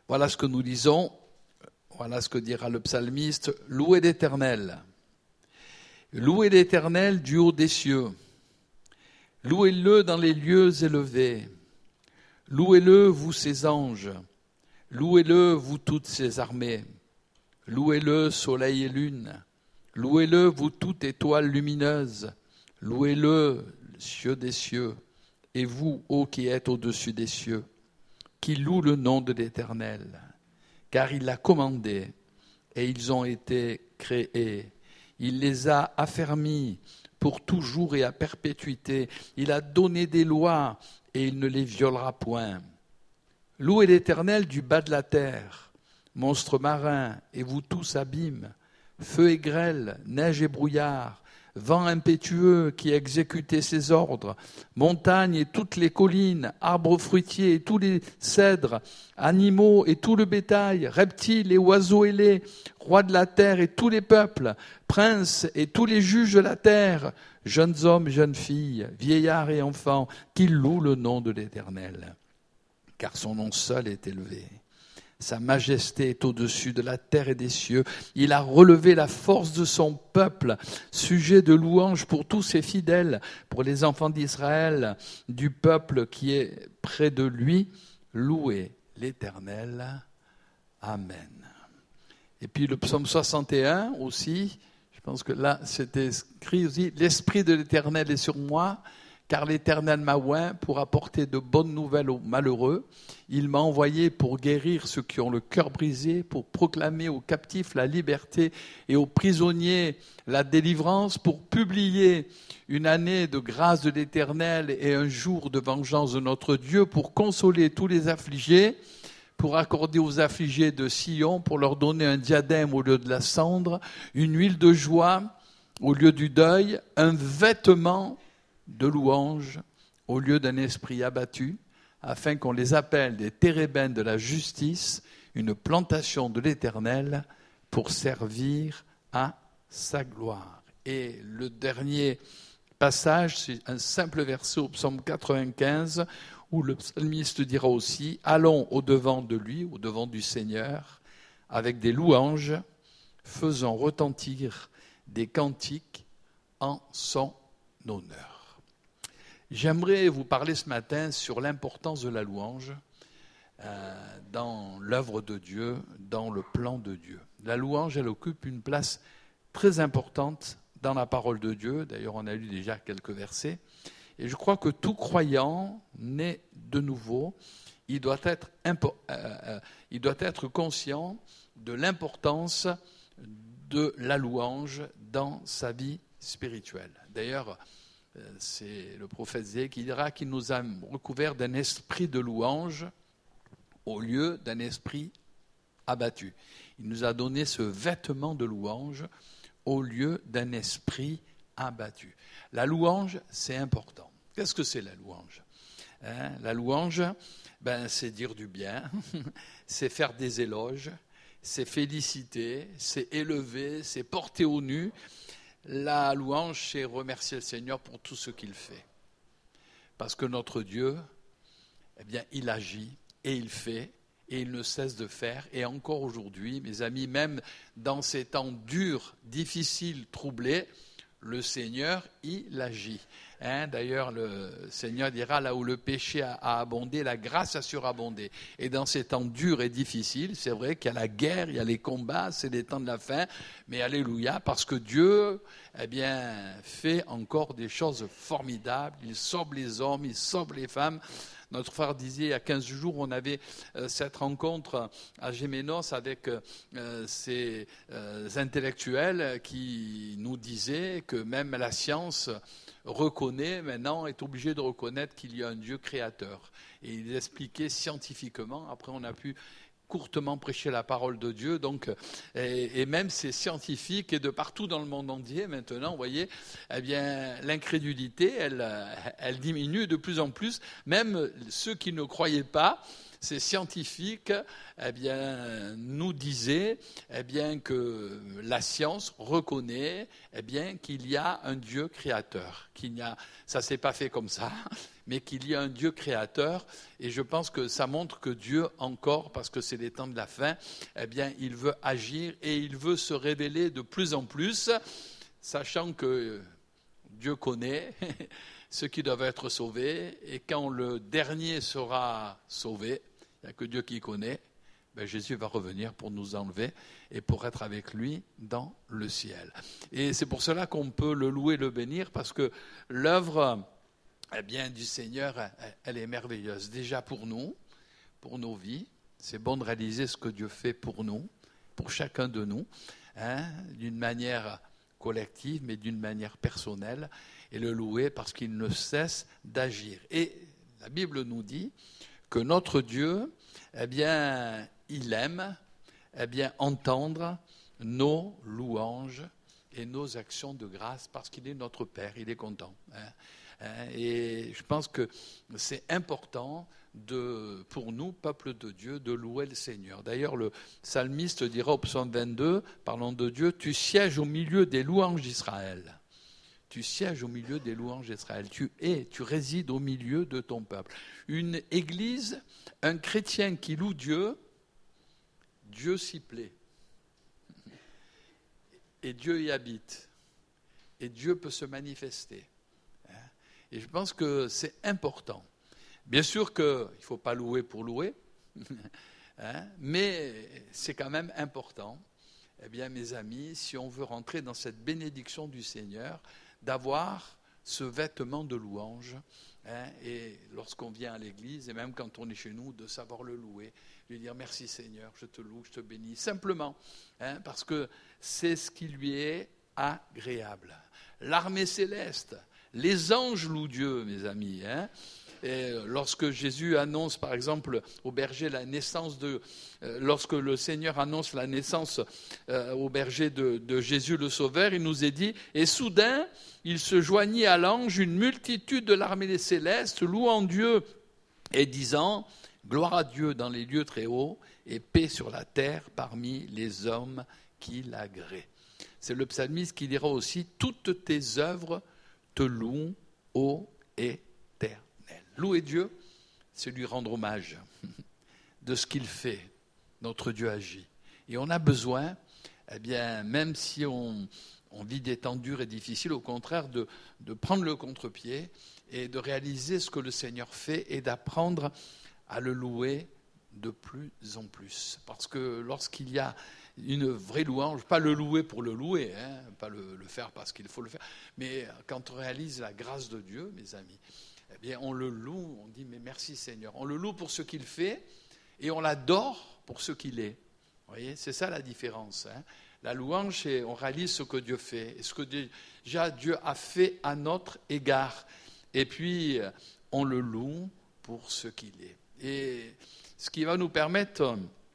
Voilà ce que nous lisons, voilà ce que dira le psalmiste. Louez l'Éternel. Louez l'Éternel du haut des cieux. Louez-le dans les lieux élevés. Louez-le, vous ses anges. Louez-le, vous toutes ses armées. Louez-le, soleil et lune. Louez-le, vous toutes étoiles lumineuses. Louez-le, cieux des cieux. Et vous, ô qui êtes au-dessus des cieux, qui louent le nom de l'Éternel. Car il l'a commandé, et ils ont été créés. Il les a affermis pour toujours et à perpétuité. Il a donné des lois, et il ne les violera point. Louez l'Éternel du bas de la terre, monstres marins, et vous tous abîmes, feu et grêle, neige et brouillard, vent impétueux qui exécutait ses ordres, montagnes et toutes les collines, arbres fruitiers et tous les cèdres, animaux et tout le bétail, reptiles et oiseaux ailés, rois de la terre et tous les peuples, princes et tous les juges de la terre, jeunes hommes, jeunes filles, vieillards et enfants, qui louent le nom de l'Éternel, car son nom seul est élevé. Sa majesté est au-dessus de la terre et des cieux. Il a relevé la force de son peuple, sujet de louange pour tous ses fidèles, pour les enfants d'Israël, du peuple qui est près de lui. Louez l'Éternel. Amen. Et puis le psaume 61 aussi, je pense que là c'était écrit aussi, l'Esprit de l'Éternel est sur moi, car l'Éternel m'a oint pour apporter de bonnes nouvelles aux malheureux. Il m'a envoyé pour guérir ceux qui ont le cœur brisé, pour proclamer aux captifs la liberté et aux prisonniers la délivrance, pour publier une année de grâce de l'Éternel et un jour de vengeance de notre Dieu, pour consoler tous les affligés, pour accorder aux affligés de Sion, pour leur donner un diadème au lieu de la cendre, une huile de joie au lieu du deuil, un vêtement de louange au lieu d'un esprit abattu, afin qu'on les appelle des térébènes de la justice, une plantation de l'Éternel pour servir à sa gloire. Et le dernier passage, c'est un simple verset au psaume 95, où le psalmiste dira aussi « Allons au-devant de lui, au-devant du Seigneur, avec des louanges, faisant retentir des cantiques en son honneur. » J'aimerais vous parler ce matin sur l'importance de la louange dans l'œuvre de Dieu, dans le plan de Dieu. La louange, elle occupe une place très importante dans la parole de Dieu. D'ailleurs, on a lu déjà quelques versets. Et je crois que tout croyant né de nouveau, il doit être conscient de l'importance de la louange dans sa vie spirituelle. D'ailleurs, c'est le prophète Ésaïe qui dira qu'il nous a recouverts d'un esprit de louange au lieu d'un esprit abattu. Il nous a donné ce vêtement de louange au lieu d'un esprit abattu. La louange, c'est important. Qu'est-ce que c'est la louange ? La louange, c'est dire du bien, c'est faire des éloges, c'est féliciter, c'est élever, c'est porter au nu. La louange, c'est remercier le Seigneur pour tout ce qu'il fait. Parce que notre Dieu, il agit et il fait et il ne cesse de faire. Et encore aujourd'hui, mes amis, même dans ces temps durs, difficiles, troublés, le Seigneur, il agit. D'ailleurs, le Seigneur dira, là où le péché a abondé, la grâce a surabondé. Et dans ces temps durs et difficiles, c'est vrai qu'il y a la guerre, il y a les combats, c'est les temps de la fin, mais alléluia, parce que Dieu, fait encore des choses formidables. Il sauve les hommes, il sauve les femmes. Notre frère disait, il y a 15 jours, on avait cette rencontre à Gémenos avec ces intellectuels qui nous disaient que même la science reconnaît, maintenant est obligée de reconnaître qu'il y a un Dieu créateur. Et il expliquait scientifiquement, après on a pu courtement prêcher la parole de Dieu, donc, et même ces scientifiques et de partout dans le monde entier maintenant, vous voyez, l'incrédulité, elle diminue de plus en plus, même ceux qui ne croyaient pas. Ces scientifiques nous disaient que la science reconnaît qu'il y a un Dieu créateur. Ça ne s'est pas fait comme ça, mais qu'il y a un Dieu créateur. Et je pense que ça montre que Dieu encore, parce que c'est les temps de la fin, eh bien, il veut agir et il veut se révéler de plus en plus, sachant que Dieu connaît ceux qui doivent être sauvés. Et quand le dernier sera sauvé, il n'y a que Dieu qui connaît, ben Jésus va revenir pour nous enlever et pour être avec lui dans le ciel. Et c'est pour cela qu'on peut le louer, le bénir, parce que l'œuvre du Seigneur, elle est merveilleuse. Déjà pour nous, pour nos vies, c'est bon de réaliser ce que Dieu fait pour nous, pour chacun de nous, d'une manière collective, mais d'une manière personnelle, et le louer parce qu'il ne cesse d'agir. Et la Bible nous dit que notre Dieu, il aime entendre nos louanges et nos actions de grâce parce qu'il est notre Père, il est content. Et je pense que c'est important pour nous, peuple de Dieu, de louer le Seigneur. D'ailleurs, le psalmiste dira au psaume 22, parlant de Dieu, « Tu sièges au milieu des louanges d'Israël. » Tu sièges au milieu des louanges d'Israël. Tu résides au milieu de ton peuple. Une église, un chrétien qui loue Dieu, Dieu s'y plaît. Et Dieu y habite. Et Dieu peut se manifester. Et je pense que c'est important. Bien sûr qu'il ne faut pas louer pour louer, mais c'est quand même important, mes amis, si on veut rentrer dans cette bénédiction du Seigneur, d'avoir ce vêtement de louange, et lorsqu'on vient à l'église, et même quand on est chez nous, de savoir le louer, lui dire merci Seigneur, je te loue, je te bénis, simplement, parce que c'est ce qui lui est agréable. L'armée céleste, les anges louent Dieu, mes amis. Et lorsque Jésus annonce, par exemple, au berger la naissance lorsque le Seigneur annonce la naissance au berger de Jésus le Sauveur, il nous est dit, et soudain, il se joignit à l'ange une multitude de l'armée céleste, louant Dieu et disant, gloire à Dieu dans les lieux très hauts et paix sur la terre parmi les hommes qui l'agréent. C'est le psalmiste qui dira aussi, toutes tes œuvres te louent, ô Éternel. Louer Dieu, c'est lui rendre hommage de ce qu'il fait. Notre Dieu agit. Et on a besoin, même si on vit des temps durs et difficiles, au contraire, de prendre le contre-pied et de réaliser ce que le Seigneur fait et d'apprendre à le louer de plus en plus. Parce que lorsqu'il y a une vraie louange, pas le louer pour le louer, pas le faire parce qu'il faut le faire, mais quand on réalise la grâce de Dieu, mes amis, on le loue, on dit mais merci Seigneur. On le loue pour ce qu'il fait et on l'adore pour ce qu'il est. Vous voyez, c'est ça la différence. La louange, c'est on réalise ce que Dieu fait et ce que déjà Dieu a fait à notre égard. Et puis, on le loue pour ce qu'il est. Et ce qui va nous permettre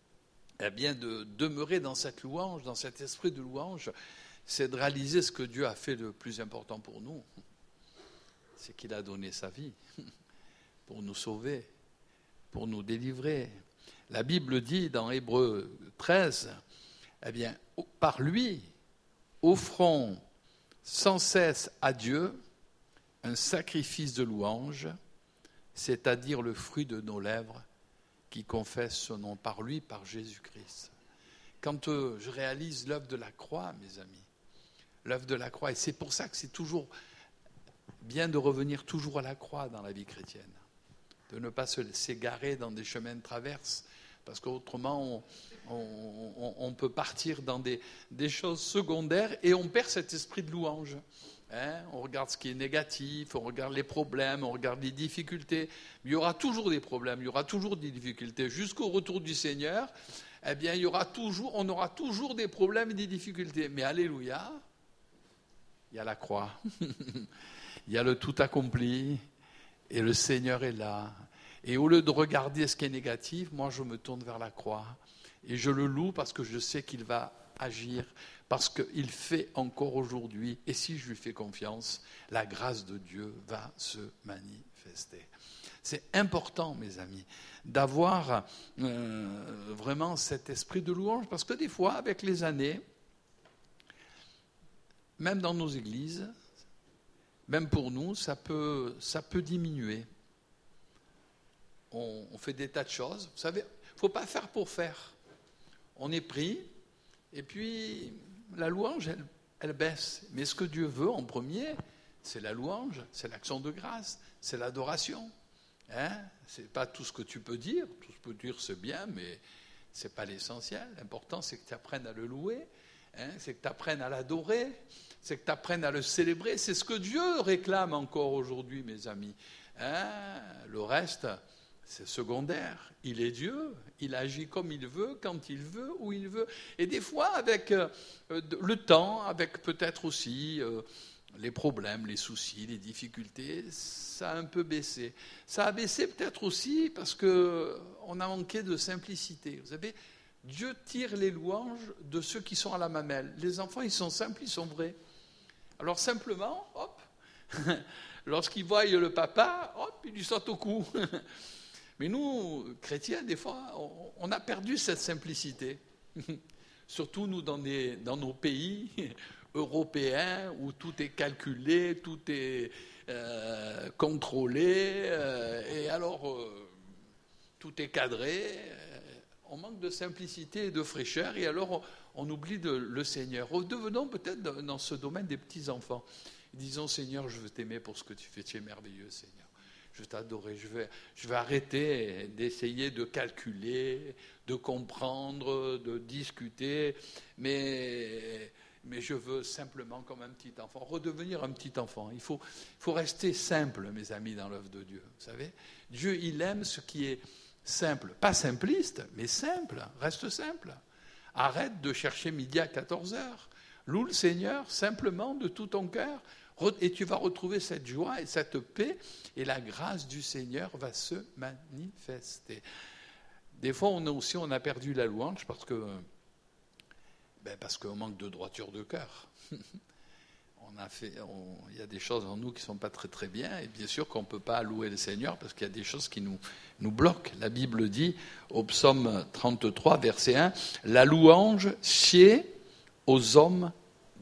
de demeurer dans cette louange, dans cet esprit de louange, c'est de réaliser ce que Dieu a fait de plus important pour nous. C'est qu'il a donné sa vie pour nous sauver, pour nous délivrer. La Bible dit dans Hébreux 13, par lui, offrons sans cesse à Dieu un sacrifice de louange, c'est-à-dire le fruit de nos lèvres qui confesse son nom, par lui, par Jésus-Christ. Quand je réalise l'œuvre de la croix, mes amis, l'œuvre de la croix, et c'est pour ça que c'est toujours bien de revenir toujours à la croix dans la vie chrétienne, de ne pas s'égarer dans des chemins de traverse, parce qu'autrement on peut partir dans des choses secondaires et on perd cet esprit de louange. On regarde ce qui est négatif, on regarde les problèmes, on regarde les difficultés. Il y aura toujours des problèmes, il y aura toujours des difficultés. Jusqu'au retour du Seigneur, on aura toujours des problèmes et des difficultés. Mais alléluia, il y a la croix, il y a le tout accompli, et le Seigneur est là. Et au lieu de regarder ce qui est négatif, moi je me tourne vers la croix. Et je le loue parce que je sais qu'il va agir, parce qu'il fait encore aujourd'hui. Et si je lui fais confiance, la grâce de Dieu va se manifester. C'est important, mes amis, d'avoir vraiment cet esprit de louange, parce que des fois, avec les années, même dans nos églises, même pour nous, ça peut diminuer. on fait des tas de choses. Vous savez, il ne faut pas faire pour faire. On est pris, et puis la louange, elle baisse. Mais ce que Dieu veut en premier, c'est la louange, c'est l'action de grâce, c'est l'adoration. Ce n'est pas tout ce que tu peux dire. Tout ce que tu peux dire, c'est bien, mais ce n'est pas l'essentiel. L'important, c'est que tu apprennes à le louer, c'est que tu apprennes à l'adorer, c'est que tu apprennes à le célébrer. C'est ce que Dieu réclame encore aujourd'hui, mes amis. Le reste, c'est secondaire. Il est Dieu, il agit comme il veut, quand il veut, où il veut. Et des fois, avec le temps, avec peut-être aussi les problèmes, les soucis, les difficultés, ça a un peu baissé. Ça a baissé peut-être aussi parce qu'on a manqué de simplicité. Vous savez, Dieu tire les louanges de ceux qui sont à la mamelle. Les enfants, ils sont simples, ils sont vrais. Alors simplement, hop, lorsqu'ils voient le papa, hop, ils lui sautent au cou. Mais nous, chrétiens, des fois, on a perdu cette simplicité. Surtout nous, dans nos pays européens, où tout est calculé, tout est contrôlé, et alors tout est cadré. On manque de simplicité et de fraîcheur, et alors on oublie le Seigneur. Redevenons peut-être dans ce domaine des petits-enfants. Disons, Seigneur, je veux t'aimer pour ce que tu fais, tu es merveilleux, Seigneur. Je veux t'adorer, je vais arrêter d'essayer de calculer, de comprendre, de discuter, mais je veux simplement, comme un petit enfant, redevenir un petit enfant. Il faut rester simple, mes amis, dans l'œuvre de Dieu. Vous savez, Dieu, il aime ce qui est simple. Pas simpliste, mais simple. Reste simple. Arrête de chercher midi à 14h. Loue le Seigneur simplement de tout ton cœur. Et tu vas retrouver cette joie et cette paix, et la grâce du Seigneur va se manifester. Des fois, on a perdu la louange parce qu'on manque de droiture de cœur. Il y a des choses en nous qui ne sont pas très très bien, et bien sûr qu'on ne peut pas louer le Seigneur parce qu'il y a des choses qui nous bloquent. La Bible dit au psaume 33, verset 1, « La louange sied aux hommes droits ».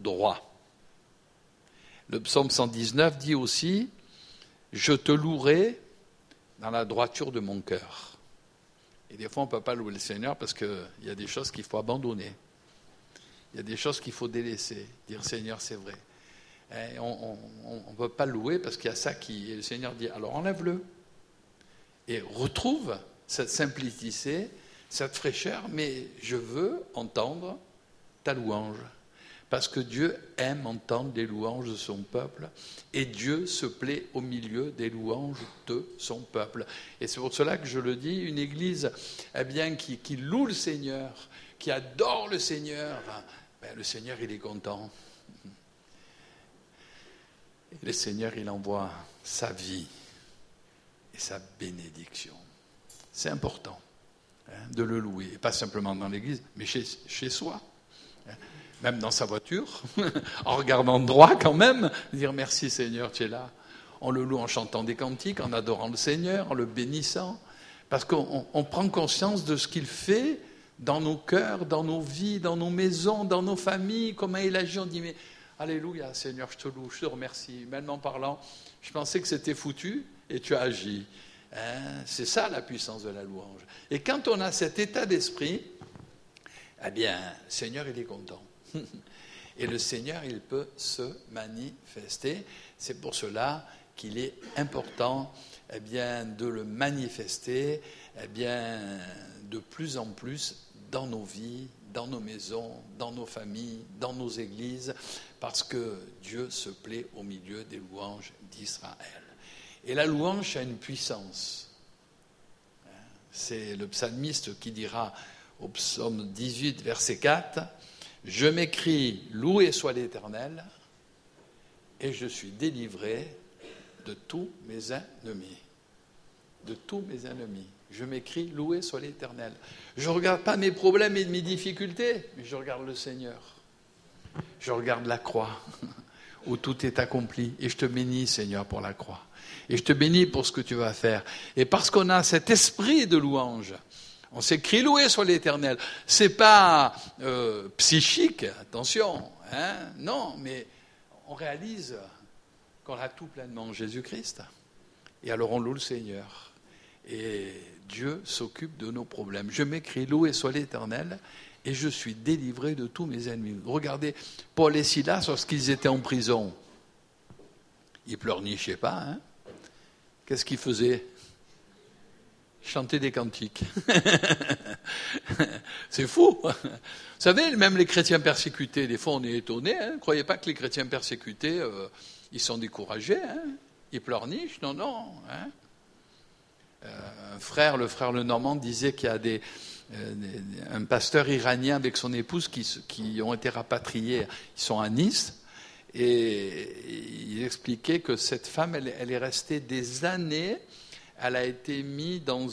Le psaume 119 dit aussi « Je te louerai dans la droiture de mon cœur ». Et des fois, on ne peut pas louer le Seigneur parce qu'il y a des choses qu'il faut abandonner. Il y a des choses qu'il faut délaisser. Dire « Seigneur, c'est vrai ». Et on ne peut pas louer parce qu'il y a ça qui... Et le Seigneur dit « Alors enlève-le ». Et retrouve cette simplicité, cette fraîcheur, mais je veux entendre ta louange. Parce que Dieu aime entendre des louanges de son peuple, et Dieu se plaît au milieu des louanges de son peuple. Et c'est pour cela que je le dis, une église qui loue le Seigneur, qui adore le Seigneur, le Seigneur, il est content. Et le Seigneur, il envoie sa vie et sa bénédiction. C'est important de le louer, et pas simplement dans l'église, mais chez soi. Même dans sa voiture, en regardant droit quand même, dire merci Seigneur, tu es là. On le loue en chantant des cantiques, en adorant le Seigneur, en le bénissant, parce qu'on prend conscience de ce qu'il fait dans nos cœurs, dans nos vies, dans nos maisons, dans nos familles, comment il agit. On dit mais alléluia Seigneur, je te loue, je te remercie. Humainement parlant, je pensais que c'était foutu et tu as agi. C'est ça la puissance de la louange. Et quand on a cet état d'esprit, eh bien, le Seigneur, il est content. Et le Seigneur, il peut se manifester. C'est pour cela qu'il est important de le manifester de plus en plus dans nos vies, dans nos maisons, dans nos familles, dans nos églises, parce que Dieu se plaît au milieu des louanges d'Israël. Et la louange a une puissance. C'est le psalmiste qui dira au psaume 18, verset 4, « Je m'écrie, loué soit l'Éternel, et je suis délivré de tous mes ennemis. » De tous mes ennemis. Je m'écris, loué soit l'Éternel. Je ne regarde pas mes problèmes et mes difficultés, mais je regarde le Seigneur. Je regarde la croix, où tout est accompli. Et je te bénis, Seigneur, pour la croix. Et je te bénis pour ce que tu vas faire. Et parce qu'on a cet esprit de louange, on s'écrit loué soit l'Éternel. C'est pas psychique, attention, non, mais on réalise qu'on a tout pleinement en Jésus-Christ. Et alors on loue le Seigneur. Et Dieu s'occupe de nos problèmes. Je m'écris, loué soit l'Éternel, et je suis délivré de tous mes ennemis. Regardez, Paul et Silas, lorsqu'ils étaient en prison, ils pleurnichaient pas, hein. Qu'est-ce qu'ils faisaient? Chanter des cantiques. C'est fou. Vous savez, même les chrétiens persécutés, des fois on est étonnés. Ne croyez pas que les chrétiens persécutés, ils sont découragés. Hein, ils pleurnichent. Non, non. Hein. Le frère Lenormand disait qu'il y a un pasteur iranien avec son épouse qui ont été rapatriés. Ils sont à Nice. Et il expliquait que cette femme, elle est restée des années. Elle a été mise dans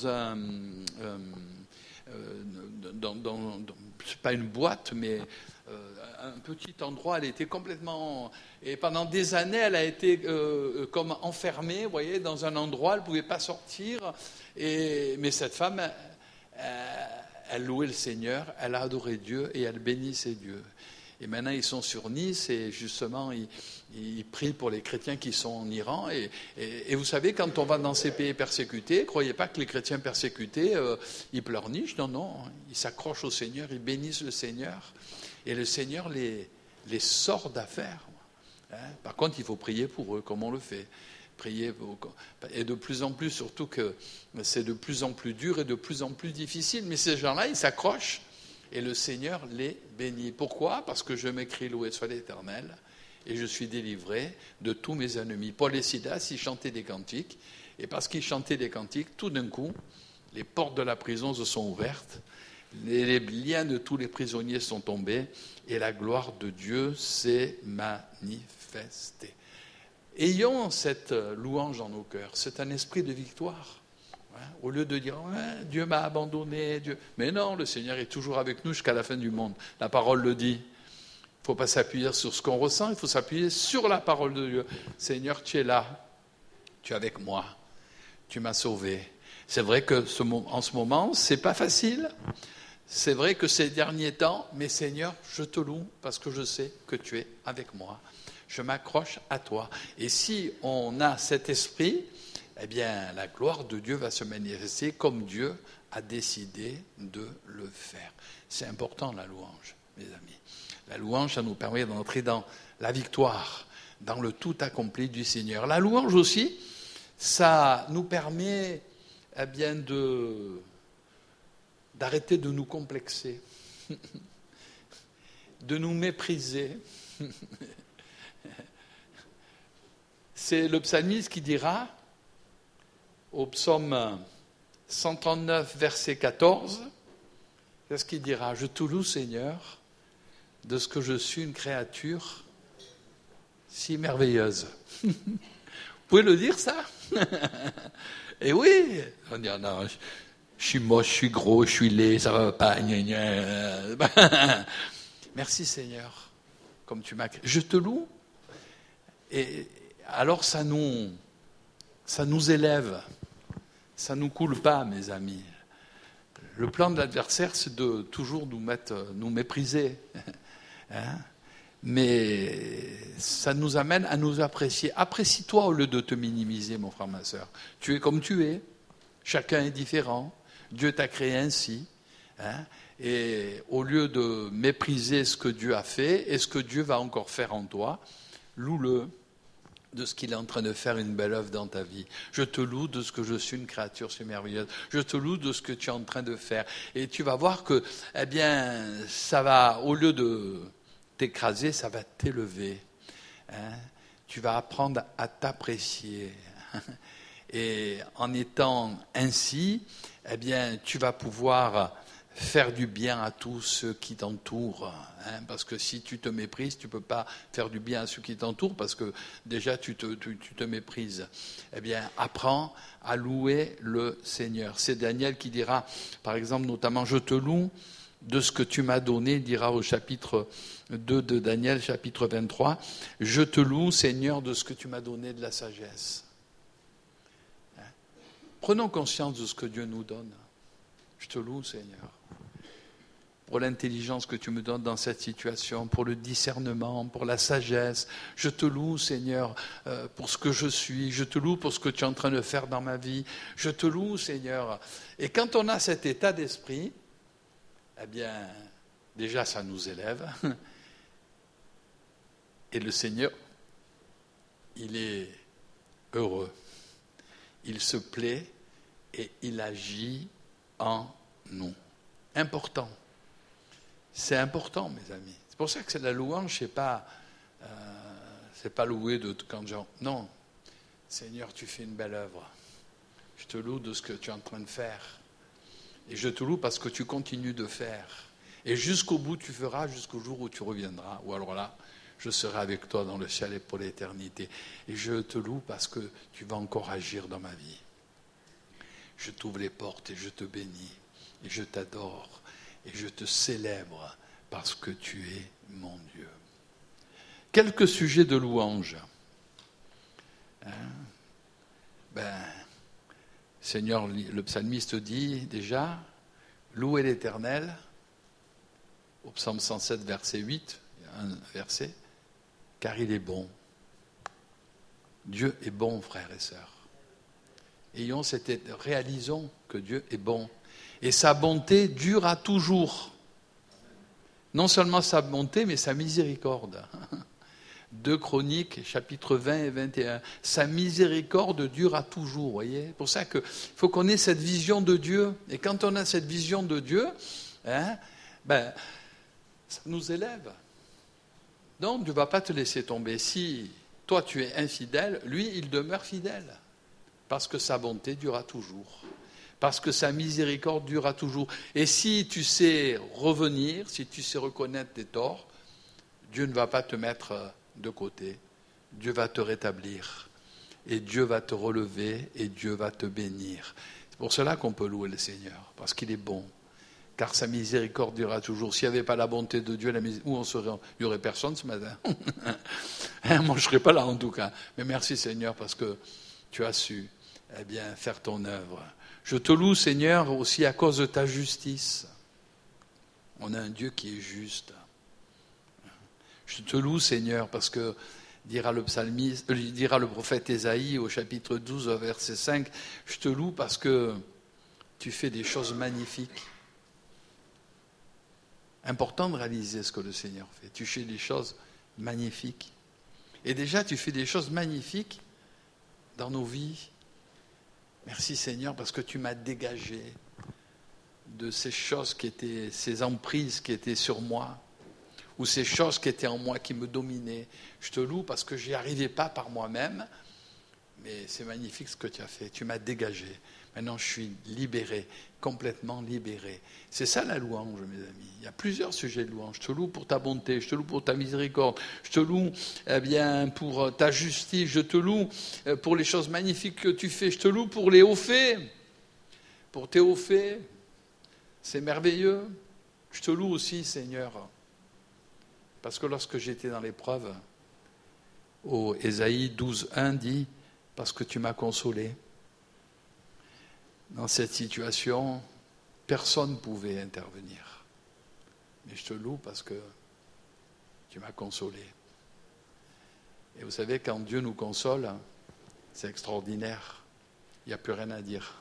c'est pas une boîte, mais un petit endroit. Elle était complètement... Et pendant des années, elle a été comme enfermée, vous voyez, dans un endroit. Elle ne pouvait pas sortir. Mais cette femme, elle louait le Seigneur, elle a adoré Dieu et elle bénissait Dieu. Et maintenant, ils sont sur Nice et justement, ils prient pour les chrétiens qui sont en Iran. Et vous savez, quand on va dans ces pays persécutés, ne croyez pas que les chrétiens persécutés, ils pleurnichent. Non, non, ils s'accrochent au Seigneur, ils bénissent le Seigneur. Et le Seigneur les sort d'affaires. Hein. Par contre, il faut prier pour eux, comme on le fait. Prier et de plus en plus, surtout que c'est de plus en plus dur et de plus en plus difficile. Mais ces gens-là, ils s'accrochent. Et le Seigneur les bénit. Pourquoi? Parce que je m'écris, loué soit l'Éternel, et je suis délivré de tous mes ennemis. Paul et Silas, ils chantaient des cantiques, et parce qu'ils chantaient des cantiques, tout d'un coup, les portes de la prison se sont ouvertes, les liens de tous les prisonniers sont tombés, et la gloire de Dieu s'est manifestée. Ayons cette louange dans nos cœurs, c'est un esprit de victoire. Au lieu de dire Dieu m'a abandonné, Dieu. Mais non, le Seigneur est toujours avec nous jusqu'à la fin du monde. La parole le dit. Il ne faut pas s'appuyer sur ce qu'on ressent, il faut s'appuyer sur la parole de Dieu. Seigneur, tu es là, tu es avec moi, tu m'as sauvé. C'est vrai que en ce moment, c'est pas facile. C'est vrai que ces derniers temps, mais Seigneur, je te loue parce que je sais que tu es avec moi. Je m'accroche à toi. Et si on a cet esprit, eh bien, la gloire de Dieu va se manifester comme Dieu a décidé de le faire. C'est important, la louange, mes amis. La louange, ça nous permet d'entrer dans la victoire, dans le tout accompli du Seigneur. La louange aussi, ça nous permet eh bien, d'arrêter de nous complexer, de nous mépriser. C'est le psalmiste qui dira, au psaume 139, verset 14, qu'est-ce qu'il dira? Je te loue, Seigneur, de ce que je suis une créature si merveilleuse. Vous pouvez le dire, ça? Et oui, on dit, non, je suis moche, je suis gros, je suis laid, ça va pas. Merci, Seigneur, comme tu m'as créé. Je te loue. Et alors, ça nous élève. Ça ne nous coule pas, mes amis. Le plan de l'adversaire, c'est de toujours nous mépriser. Hein? Mais ça nous amène à nous apprécier. Apprécie-toi au lieu de te minimiser, mon frère, ma sœur. Tu es comme tu es. Chacun est différent. Dieu t'a créé ainsi. Hein? Et au lieu de mépriser ce que Dieu a fait et ce que Dieu va encore faire en toi, loue-le de ce qu'il est en train de faire une belle œuvre dans ta vie. Je te loue de ce que je suis une créature si merveilleuse. Je te loue de ce que tu es en train de faire. Et tu vas voir que, eh bien, ça va, au lieu de t'écraser, ça va t'élever. Hein? Tu vas apprendre à t'apprécier. Et en étant ainsi, eh bien, tu vas pouvoir faire du bien à tous ceux qui t'entourent. Hein, parce que si tu te méprises, tu ne peux pas faire du bien à ceux qui t'entourent parce que déjà tu te méprises. Eh bien, apprends à louer le Seigneur. C'est Daniel qui dira, par exemple, notamment, je te loue de ce que tu m'as donné, il dira au chapitre 2 de Daniel, chapitre 23, je te loue, Seigneur, de ce que tu m'as donné de la sagesse. Hein? Prenons conscience de ce que Dieu nous donne. Je te loue, Seigneur. pour l'intelligence que tu me donnes dans cette situation, pour le discernement, pour la sagesse. Je te loue, Seigneur, pour ce que je suis. Je te loue pour ce que tu es en train de faire dans ma vie. Je te loue, Seigneur. Et quand on a cet état d'esprit, eh bien, déjà, ça nous élève. Et le Seigneur, il est heureux. Il se plaît et il agit en nous. Important. C'est important, mes amis. C'est pour ça que c'est la louange, c'est pas louer de quand genre. Non, Seigneur, tu fais une belle œuvre. Je te loue de ce que tu es en train de faire. Et je te loue parce que tu continues de faire. Et jusqu'au bout, tu feras, jusqu'au jour où tu reviendras. Ou alors là, je serai avec toi dans le ciel et pour l'éternité. Et je te loue parce que tu vas encore agir dans ma vie. Je t'ouvre les portes et je te bénis. Et je t'adore. Et je te célèbre parce que tu es mon Dieu. Quelques sujets de louange. Seigneur, le psalmiste dit déjà, louez l'Éternel, au psaume 107, verset 8, il y a un verset, car il est bon. Dieu est bon, frères et sœurs. Réalisons que Dieu est bon. Et sa bonté dure à toujours. Non seulement sa bonté, mais sa miséricorde. 2 Chroniques, chapitres 20 et 21. Sa miséricorde dure à toujours, voyez. C'est pour ça qu'il faut qu'on ait cette vision de Dieu. Et quand on a cette vision de Dieu, ça nous élève. Donc, Dieu ne va pas te laisser tomber. Si toi, tu es infidèle, lui, il demeure fidèle. Parce que sa bonté durera toujours. Parce que sa miséricorde durera toujours. Et si tu sais revenir, si tu sais reconnaître tes torts, Dieu ne va pas te mettre de côté. Dieu va te rétablir. Et Dieu va te relever et Dieu va te bénir. C'est pour cela qu'on peut louer le Seigneur. Parce qu'il est bon. Car sa miséricorde durera toujours. S'il n'y avait pas la bonté de Dieu, où on serait, il n'y aurait personne ce matin. Moi, je ne serais pas là en tout cas. Mais merci Seigneur parce que tu as su faire ton œuvre. Je te loue Seigneur aussi à cause de ta justice. On a un Dieu qui est juste. Je te loue Seigneur parce que dira le prophète Ésaïe au chapitre 12 verset 5, je te loue parce que tu fais des choses magnifiques. Important de réaliser ce que le Seigneur fait. Tu fais des choses magnifiques. Et déjà, tu fais des choses magnifiques dans nos vies. Merci Seigneur parce que tu m'as dégagé de ces choses ces emprises qui étaient sur moi, ou ces choses qui étaient en moi, qui me dominaient. Je te loue parce que je n'y arrivais pas par moi-même, mais c'est magnifique ce que tu as fait. Tu m'as dégagé. Maintenant, je suis libéré, complètement libéré. C'est ça la louange, mes amis. Il y a plusieurs sujets de louange. Je te loue pour ta bonté, je te loue pour ta miséricorde, je te loue pour ta justice, je te loue pour les choses magnifiques que tu fais, je te loue pour les hauts faits, pour tes hauts faits. C'est merveilleux. Je te loue aussi, Seigneur, parce que lorsque j'étais dans l'épreuve, Ésaïe 12:1 dit, parce que tu m'as consolé. Dans cette situation, personne ne pouvait intervenir. Mais je te loue parce que tu m'as consolé. Et vous savez, quand Dieu nous console, c'est extraordinaire. Il n'y a plus rien à dire.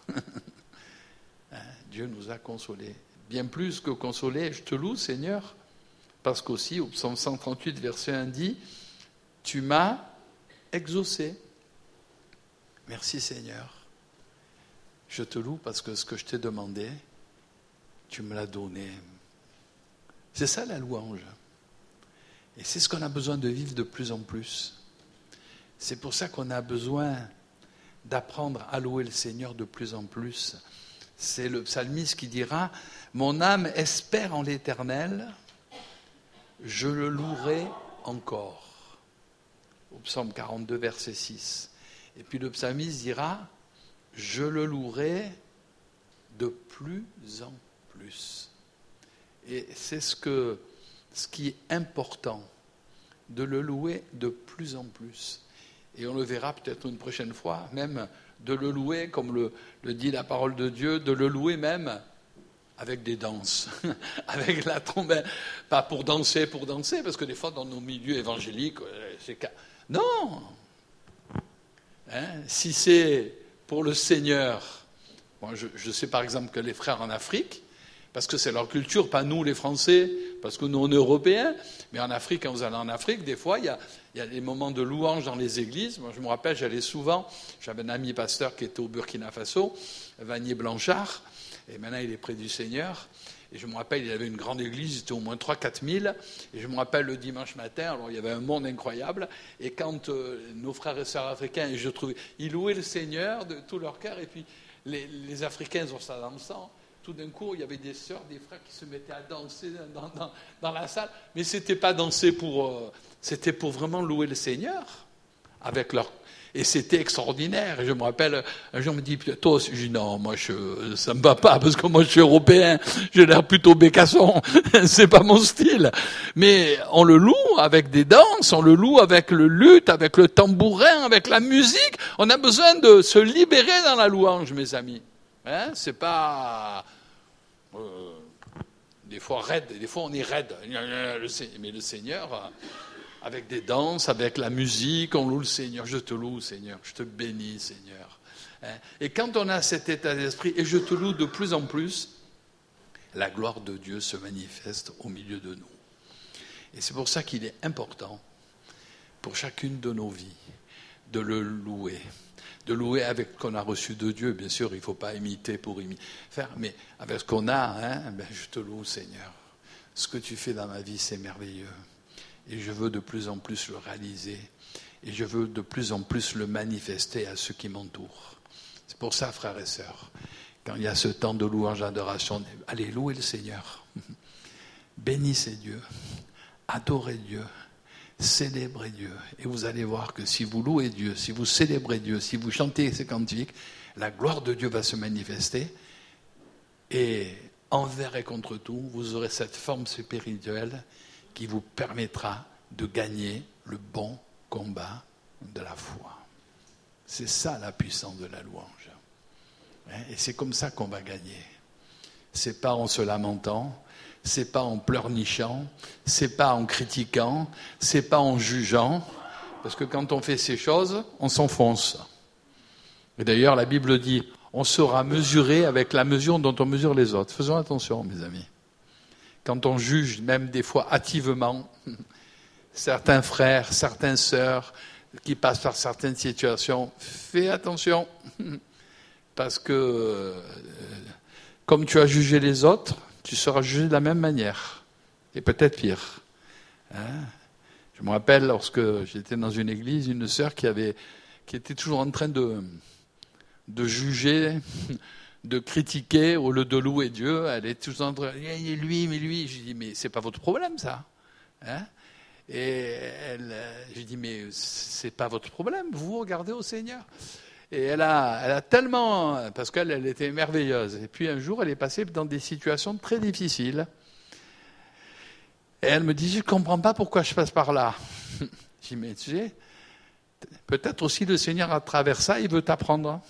Dieu nous a consolés. Bien plus que consolés, je te loue, Seigneur, parce qu'aussi, au psaume 138, verset 1 dit, tu m'as exaucé. Merci, Seigneur. Je te loue parce que ce que je t'ai demandé, tu me l'as donné. C'est ça la louange. Et c'est ce qu'on a besoin de vivre de plus en plus. C'est pour ça qu'on a besoin d'apprendre à louer le Seigneur de plus en plus. C'est le psalmiste qui dira « Mon âme espère en l'Éternel, je le louerai encore. » Au psaume 42, verset 6. Et puis le psalmiste dira « Je le louerai de plus en plus. » Et c'est ce qui est important, de le louer de plus en plus. Et on le verra peut-être une prochaine fois, même de le louer, comme le dit la parole de Dieu, de le louer même avec des danses, avec la trompette, pas pour danser, parce que des fois dans nos milieux évangéliques, non. Si c'est pour le Seigneur, moi je sais par exemple que les frères en Afrique, parce que c'est leur culture, pas nous les Français, parce que nous on est Européens, mais en Afrique, quand vous allez en Afrique, des fois il y a des moments de louange dans les églises. Moi je me rappelle, j'allais souvent, j'avais un ami pasteur qui était au Burkina Faso, Vanier Blanchard, et maintenant il est près du Seigneur. Et je me rappelle, il y avait une grande église, il était au moins 3-4 000. Et je me rappelle le dimanche matin, alors il y avait un monde incroyable. Et quand nos frères et sœurs africains, et je trouvais, ils louaient le Seigneur de tout leur cœur. Et puis les Africains ont ça dans le sang. Tout d'un coup, il y avait des sœurs, des frères qui se mettaient à danser dans la salle. Mais c'était pas danser c'était pour vraiment louer le Seigneur avec leur. Et c'était extraordinaire. Et je me rappelle, un jour on me dit, toi aussi, je dis non, moi ça me va pas, parce que moi je suis européen, j'ai l'air plutôt bécasson, c'est pas mon style. Mais on le loue avec des danses, on le loue avec le luth, avec le tambourin, avec la musique. On a besoin de se libérer dans la louange, mes amis. C'est pas des fois raide, des fois on est raide. Mais le Seigneur, avec des danses, avec la musique, on loue le Seigneur. Je te loue, Seigneur. Je te bénis, Seigneur. Et quand on a cet état d'esprit, et je te loue de plus en plus, la gloire de Dieu se manifeste au milieu de nous. Et c'est pour ça qu'il est important, pour chacune de nos vies, de le louer. De louer avec ce qu'on a reçu de Dieu. Bien sûr, il ne faut pas imiter pour faire, mais avec ce qu'on a, je te loue, Seigneur. Ce que tu fais dans ma vie, c'est merveilleux. Et je veux de plus en plus le réaliser. Et je veux de plus en plus le manifester à ceux qui m'entourent. C'est pour ça, frères et sœurs, quand il y a ce temps de louange, d'adoration, allez louer le Seigneur. Bénissez Dieu. Adorez Dieu. Célébrez Dieu. Et vous allez voir que si vous louez Dieu, si vous célébrez Dieu, si vous chantez ces cantiques, la gloire de Dieu va se manifester. Et envers et contre tout, vous aurez cette forme spirituelle qui vous permettra de gagner le bon combat de la foi. C'est ça la puissance de la louange. Et c'est comme ça qu'on va gagner. C'est pas en se lamentant, c'est pas en pleurnichant, c'est pas en critiquant, c'est pas en jugeant, parce que quand on fait ces choses, on s'enfonce. Et d'ailleurs, la Bible dit, on sera mesuré avec la mesure dont on mesure les autres. Faisons attention, mes amis. Quand on juge, même des fois hâtivement, certains frères, certaines sœurs qui passent par certaines situations, fais attention. Parce que, comme tu as jugé les autres, tu seras jugé de la même manière. Et peut-être pire. Je me rappelle, lorsque j'étais dans une église, une sœur qui était toujours en train de juger, de critiquer au lieu de louer Dieu. Elle est toujours en train de dire, lui. Je dis, mais c'est pas votre problème, ça. Et je dis, mais c'est pas votre problème, vous regardez au Seigneur. Et elle a tellement, parce qu'elle était merveilleuse. Et puis un jour, elle est passée dans des situations très difficiles. Et elle me dit, je ne comprends pas pourquoi je passe par là. Je dis, mais tu sais, peut-être aussi le Seigneur, à travers ça, il veut t'apprendre.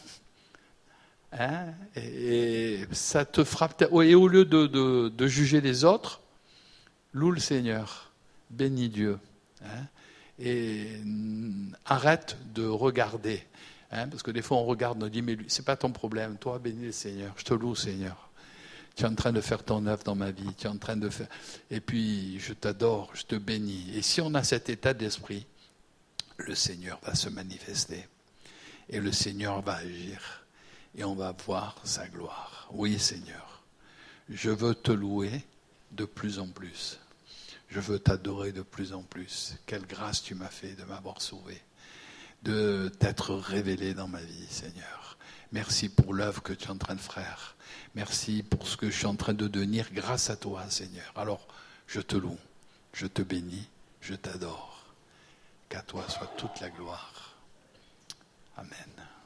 Et ça te frappe. Et au lieu de juger les autres, loue le Seigneur, bénis Dieu. Et arrête de regarder. Parce que des fois on regarde, on dit, mais lui, c'est pas ton problème, toi bénis le Seigneur, je te loue Seigneur. Tu es en train de faire ton œuvre dans ma vie, tu es en train de faire. Et puis je t'adore, je te bénis. Et si on a cet état d'esprit, le Seigneur va se manifester. Et le Seigneur va agir. Et on va voir sa gloire. Oui Seigneur, je veux te louer de plus en plus. Je veux t'adorer de plus en plus. Quelle grâce tu m'as fait de m'avoir sauvé, de t'être révélé dans ma vie, Seigneur. Merci pour l'œuvre que tu es en train de faire. Merci pour ce que je suis en train de devenir grâce à toi, Seigneur. Alors, je te loue, je te bénis, je t'adore. Qu'à toi soit toute la gloire. Amen.